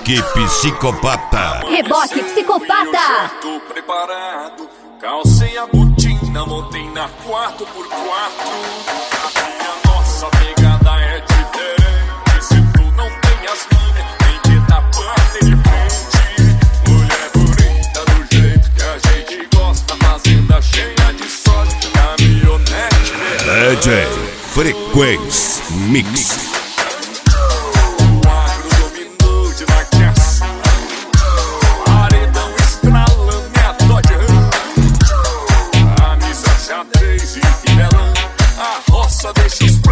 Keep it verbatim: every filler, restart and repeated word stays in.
Reboque Psicopata. Reboque Psicopata. Tô preparado, calcei a botina, montei na quatro por quatro. Aqui a nossa pegada é diferente. Se tu não tem as manhas, tem que dar parte de frente. Mulher bonita do jeito que a gente gosta, fazenda cheia de sócio, caminhonete. D J Frequência Mix. Deixa os